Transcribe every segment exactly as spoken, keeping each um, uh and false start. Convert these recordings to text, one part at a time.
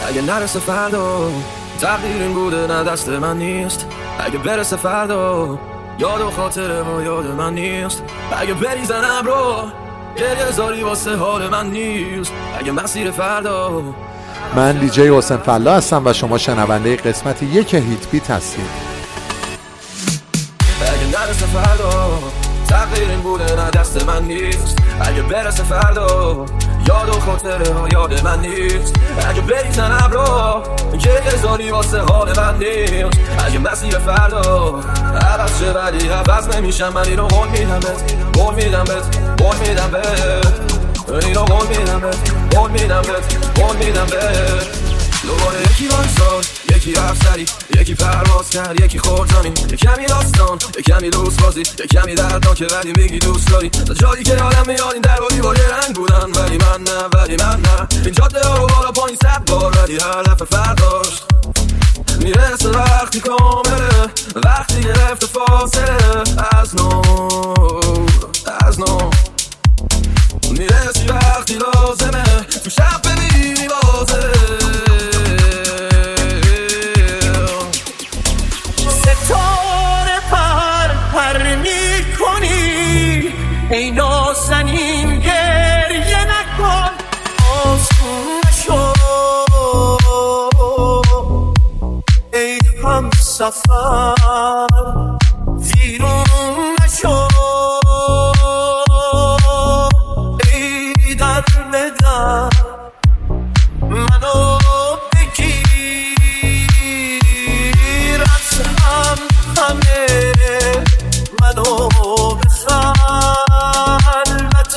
اگه نرسه فردا تقدیر این بوده نه دست من نیست. اگه برسه فردا یاد و خاطره ها یاد من نیست. اگه بریزن ابرو گریه زاری واسه حال من نیست. اگه مسیر فردا. من دیجی حسین فلا هستم و شما شنونده قسمت یک هیت بیت هستید. اگه نرسه فردا تقدیر این بوده نه دست من نیست. اگه برسه فردا یاد و خاطره ها یاد من نیست. اگه بریزن ابرو گریه زاری واسه حال من نیست. اگه مسیر فردا عوض شه ولی عوض نمیشم. من اینو قول میدم بهت قول میدم بهت قول میدم بهت اینو قول میدم بهت قول میدم بهت قول میدم بهت. دوباره یکی وایساد یکی رفت سری یکی پرواز کرد یکی خورد زمین. یک کمی داستان یک کمی دوست بازی یک کمی دردناکه ولی میگی دوست داری. تا جایی که آدم میاد این در و دیوار یه رنگ بودن ولی من نه ولی من نه. این جاده ها رو بالا پایین صد بار ولی هدف فرداشت. میرسه وقتی کامله وقتی گرفت فاصله از نو از نو. میرسی وقتی لازمه تو شب ببینی بازه. ستاره پر پر میکنی ای نازنین گریه نکن. آسون نشو ای هم سفر ویرون نشو ای در بدر منو بگیر از هم همه منو به خلوت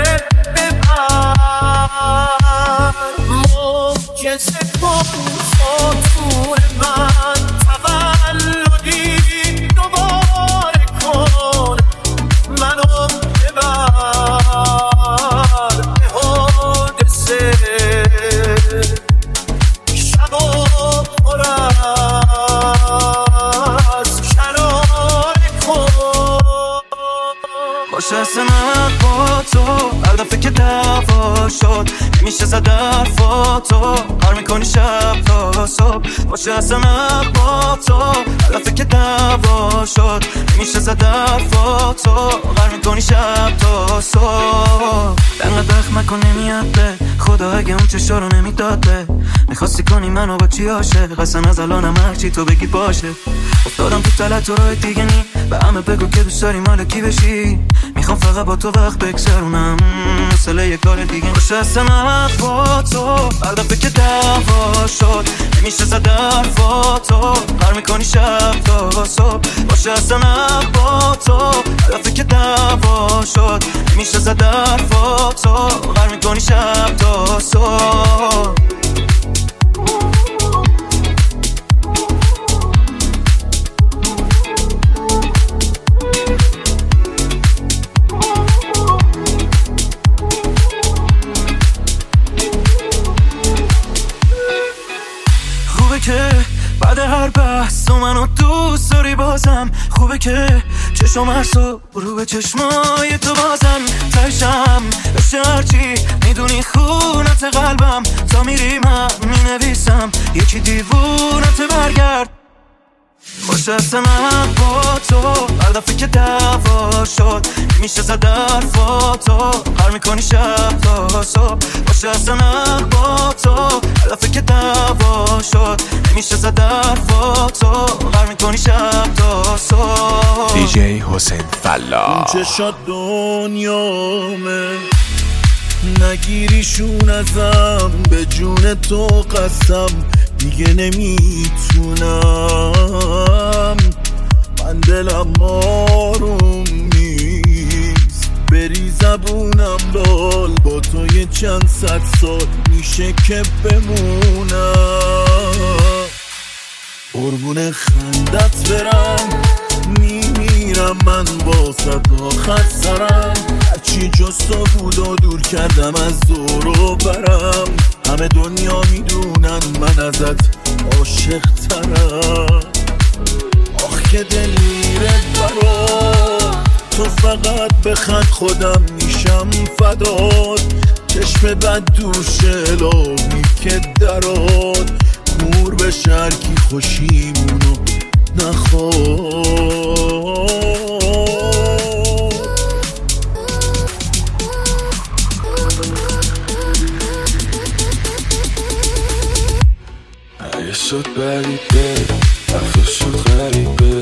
ببر. معجزه کن خاطور من تولدی دوباره کن منو ببر به حادثه شب و پر از شراره کن. باشه سنت با تو هر دفعه که دعوا شد میشه زد حرفاتو هر میکنی شب تا صبح. باشه سنت با تو هر دفعه که دعوا شد میشه زد حرفاتو هر میکنی شب تا صبح. انقدر دخ مکن نمیاد به خدا اگه اون چشا رو نمیداد به. میخواستی کنی منو با چی عاشق قسم از الانم هرچی تو بگی باشه. افتادم تو تلت و راه دیگه نی به همه بگو که دوست داری مال کی بشی. میخوام فقط با تو وقت بگذرونم مثل یه کار دیگه. باشه سنت با تو هر دفعه که دعوا شد نمیشه زد حرفاتو هر میکنی شب تا صبح. باشه سنت با تو هر دفعه که دعوا شد نمیشه زد حرفاتو هر میکنی شب تا صبح. که بعد هر بحث تو منو دوست داری بازم. خوبه که چشم هر صبح رو به چشمای تو بازم. تشم بشه هرچی میدونی خونت قلبم تا میری من مینویسم یکی دیوونت برگرد. باشه اصلا من با تو هر دفعه که دعوا شد میشه زد حرفاتو هر میکنی شب تا صبح. باشه اصلا من با تو هر دفعه که دعوا شد میشه زد حرفاتو هر میکنی شب تا صبح. دیجی حسین فلا. اون چشات دنیامه نگیریشون ازم به جون تو قسم دیگه نمیتونم. من دلم آروم نیست بری زبونم لال با تو یه چند صد سال میشه که بمونم. قربون خندت برم میمیرم من با صدا خسرم. هرچی جز تو بود و دور کردم از دور و برم. همه دنیا میدونن من ازت عاشق ترم. آخ که دل میره برات تو فقط بخند خودم میشم فدات. چشم بد دوشه لابی که درات کور به شرکی خوشیمونو نخواد. اگه شد بریده حرفا شد غریبه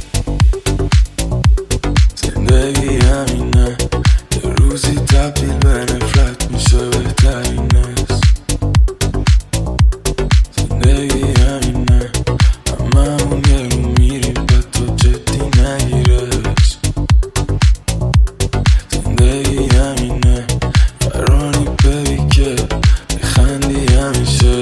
زندگی همینه یه روزی تبدیل به نفرت میشه بهترین است. زندگی همینه همه اون یه رو میریم به تو جدی نگیرش. زندگی همینه فرانی ببی که بخندی همیشه.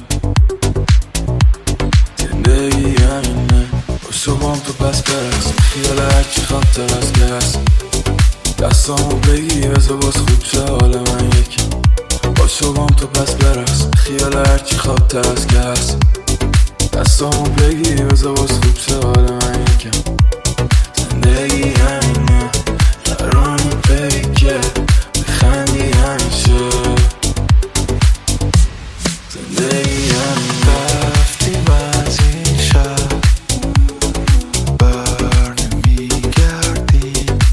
زندگی همینه باشو بام تو پس برس خیال هرچی خاطر از که هست دستامو بگی بزا باز خوب شه حال من یکی. باشو بام تو پس برس خیال هرچی خاطر از که هست دستامو بگی بزا باز خوب شه حال من یکم. زندگی همینه فرانی بگی که بخندی همیشه. زندگی همینه رفتی از این شهر بر نمیگردی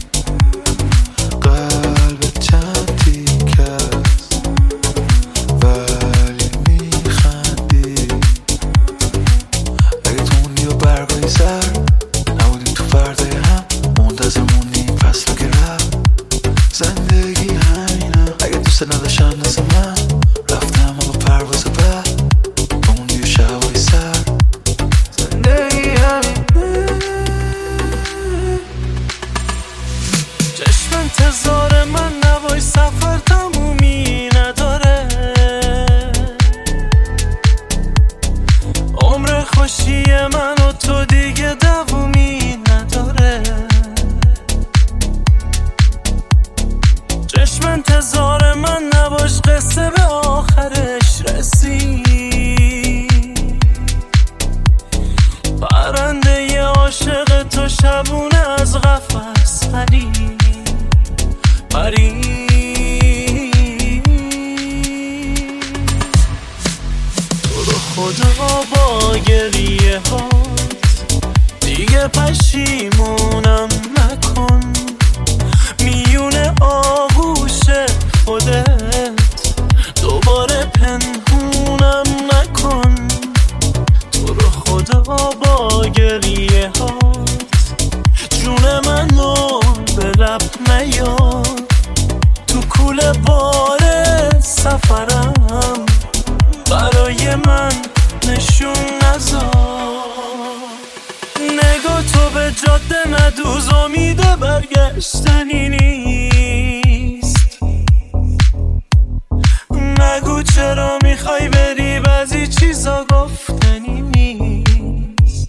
قلب چند تیکست ولی میخندی. اگه تو موندی و برگای سر نبودیم تو فردای هم منتظر موندیم فصل که رفت. زندگی همینه اگه دوست نداشتن نزد من رفتم اما پرواز بعد موندی و شبای سر. زندگی همینه چشم انتظار من نوای سفر تمومی نداره. عمر خوشی من و تو دیگه دوامی نداره. چشم انتظار من نباش قصه به آخرش رسید. پرنده ی عاشق تو شبونه از قفس پرید پرید. تو رو خدا با گریه هات دیگه پشیمونم نکن. میونه آغوش خودت دوباره پنهونم نکن. تو رو خدا با گریه هات جون منو به لب نیار. تو کوله بار سفرم برای من نشون نذار. نگاه تو به جاده ندوز امید برگشتنی نیست. نگو چرا میخوای بری بعضی چیزا گفتنی نیست.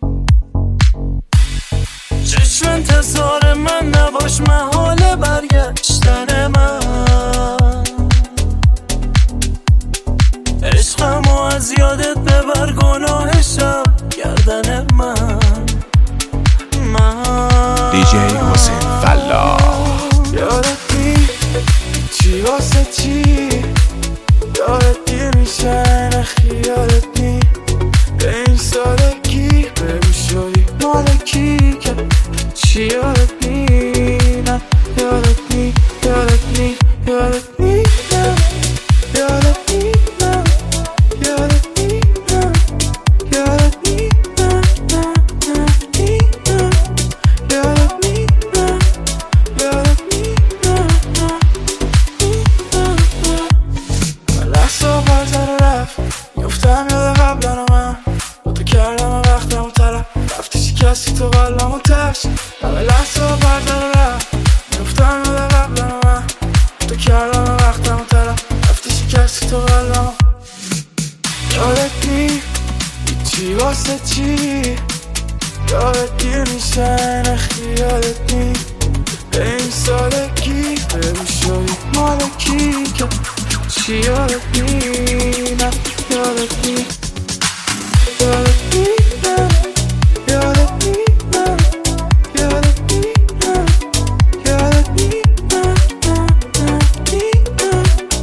چشم انتظار من نباش محال برگشتن من. عشقمو از یادت ببر گناه شب گردن من. من دی جی حسین فلاح. یادت نی چی واسه چی یادت دیر میشه نخیالت نی به این سالگی بگو شدی مالکی که چی یادت نی نه یادت نی یادت نی یادت نی نه یادت نی نه یادت نی نه یادت نی نه نه نه نی نه یادت نی نه یادت نی نه نه لحظه بازر رفت میفتم یاد قبلن من با تو کردم وقتم و طرف رفتی شکستی تو قلبم و ترس. همه لحظه بازر رفت میفتم یاد قبلن من با تو کردم وقتم و طرف رفتی شکستی تو قلبم. یادت نی چی واسه چی یادت دیر میشه نخیالت نی به این سالگی بگو شدی مالکی که چی یادت نی نه یادت نی یادت نی نه یادت نی نه یادت نی نه یادت نی نه نه نه نی نه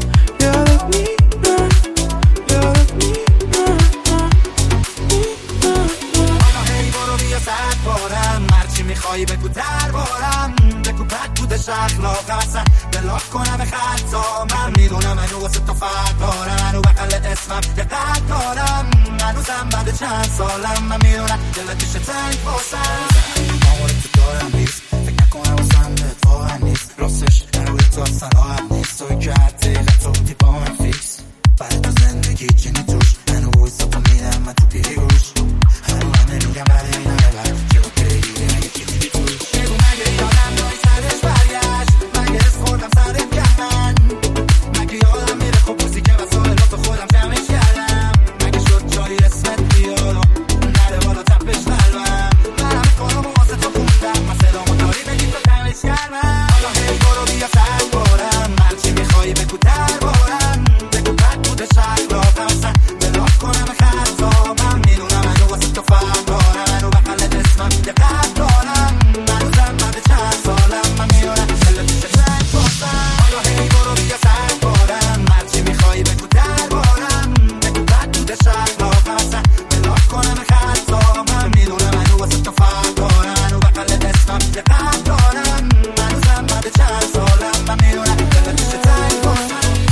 منو واسه تو فرق دارن و بغل اسمم یه قد دارم هنوزم بعد چند سالم من میدونم دلت میشه تنگ باسم آمار تو دارم بیست فکر نکنم واسم بهت واقعا نیست راستش در روی تو اصلا راحت نیست توی که هر دقیقه تو بودی با من فیکس برای تو زندگی چنی توش منو بایستا پا میدم من تو پیری گوش هنو همه میگم برای این همه بر که با پیری نگه کی میدی توش بگو مگه یادم داری سرش برگشت مگه اس خوردم سرم کردن مگه یادم میره خب موزی که وسایلات خودم جمعش کردم مگه شد جایی اسمت بیاد نره بالا تپش قلبم برم کارم و واسه تو خوندم من صدامو داری بگی تو کمش کردم حالا هی برو بیا سر بارم هرچی میخوایی بگو در بارم بگو بد بوده شک را فرسن بلاک کنم خطا من میدونم منو واسه تو فرق دارم منو بغل اسمم یه قد دارم منوزم بعد چند سالم من میدونم دلت میشه تنگ باسم حالا هی برو بیا سر بارم هرچی میخوایی بگو در بارم بگو بد بوده شک را فرسن بلاک کنم خطا من میدونم منو واسه تو فرق دارم منو بغل اسمم یه قد دارم منوزم بعد چند سالم من میدونم دلت میشه تنگ باسم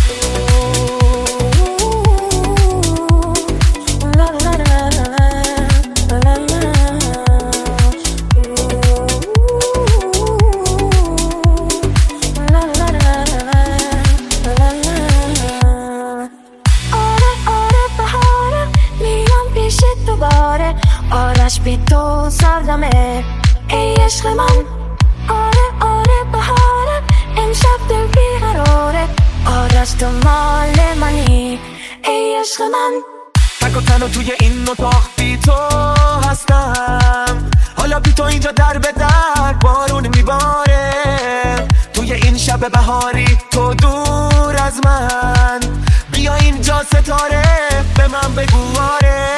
آرش بی تو سردمه ای عشق من آره آره بهاره امشب دل بیقراره آرش تو مال منی ای عشق من تک و تنها توی این اتاق بی تو هستم حالا بی تو اینجا در به در بارون میباره توی این شب بهاری تو دور از من بیا اینجا ستاره به من بگو آره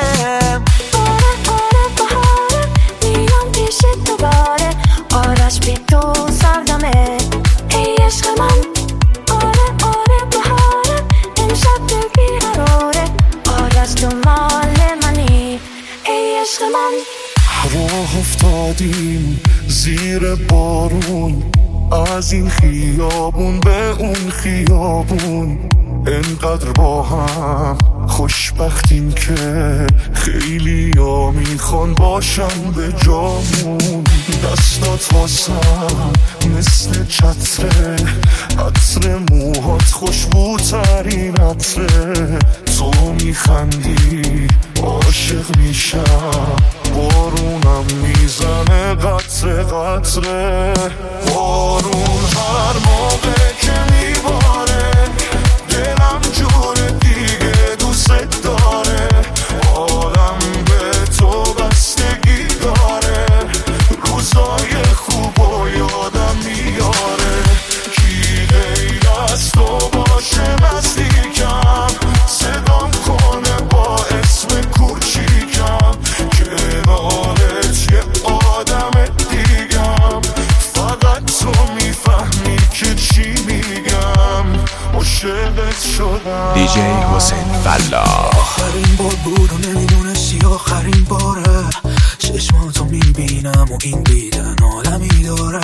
دوباره آرش بی تو سردمه ای عشق من آره آره بهاره امشب دل بیقراره آرش تو مال منی ای عشق من راه افتادیم زیر بارون از این خیابون به اون خیابون انقدر با هم خوشبختیم که خیلی ها میخوان باشن به جامون دستات واسم مثل چتره عطر موهات خوشبوترین عطره تو میخندی عاشق میشم بارونم میزنه قطره قطره بارون هر موقع که میباره دلم جور دیگه دوست داره عالم به تو بستگی داره روزای خوب و یادم میاره کی غیر از تو باشه نزدیکم صدام کنه با اسم کوچیکم کنارت یه آدم دیگم فقط تو میفهمی که چی میگم عاشقت شدم دی جی حسین فلاح آخرین بار بود و نمیدونستی آخرین باره چشماتو میبینم و این دیدن عالمی داره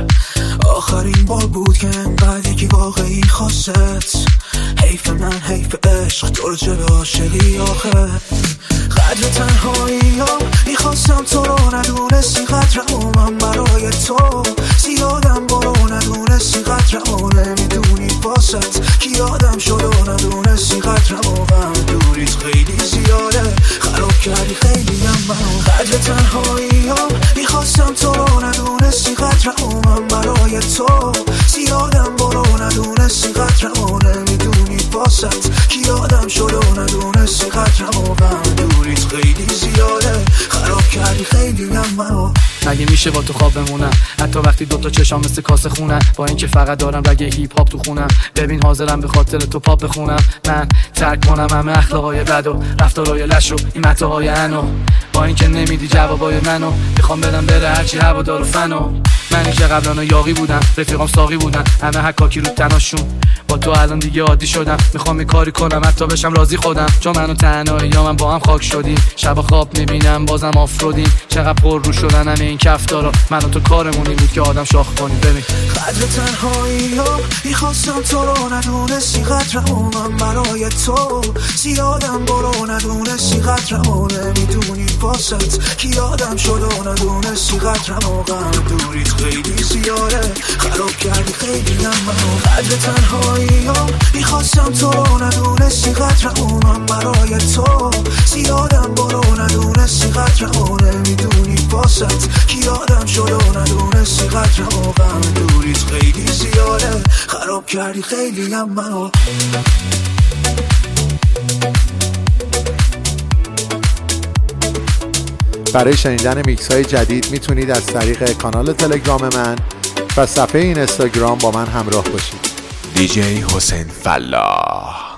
آخرین بار بود که انقدر یکی واقعی خواست حیف من حیف عشق تو رو چه به عاشقی آخه قدر تنهایی ها میخواستم تو رو ندونستی قدرم و من برای تو زیادم برو ندونستی قدرم و نمیدونی باست کی آدم شد و ندونستی قدرم و غم دوریت خیلی زیاده خراب کردی خیلی هم من قدر تنهایی ها میخواستم تو رو ندونستی قدرم و من برای تو زیادم برو ندونستی قدرم و نمیدونی باست کی آدم شد و ندونستی قدرم و غم دوریت خیلی زیاده خراب کردی خیلی هم منو مگه میشه با تو خواب بمونم حتی وقتی دوتا چشام مثل کاسه خونم با اینکه فقط دارم رگ هیپ هاپ تو خونم ببین حاضرم به خاطر تو پاپ بخونم من ترک کنم همه اخلاقای بد و رفتارای لش و این متاهای انو با اینکه نمیدی جوابای منو میخوام بدم بره هرچی هوادار و فنو منی که قبلا یاقی بودم، رفیقام ساقی بودن، همه حکاکی رو تناشون. با تو الان دیگه عادی شدم، میخوام یه کاری کنم حتی بشم راضی خودم. چون منو تنهایی یا من با هم خاک شدیم، شب خواب میبینم بازم آفرودیم. چقدر پر رو شدن همه این کفتارا، من و تو کارمونی بود که آدم شاخ کنیم. ببین قدر تنهایی ها میخواستم تو رو ندونستی، قدرمو من برای تو زیادم برو ندونستی، قدرمو نمیدونی باست کی آدم شد و ندونستی، قدرمو غم دوریت خیلی زیاده خراب کردی خیلی هم منو. قدر تنهایی ها میخواستم تو رو ندونستی، قدرمو من برای تو زیادم برو ندونستی، قدرمو نمیدونی باست کی آدم شد و ندونستی، قدرمو غم دوریت خیلی زیاده خراب کردی خیلی هم منو. برای شنیدن میکس های جدید میتونید از طریق کانال تلگرام من و صفحه اینستاگرام با من همراه باشید. دی جی حسین فلاح.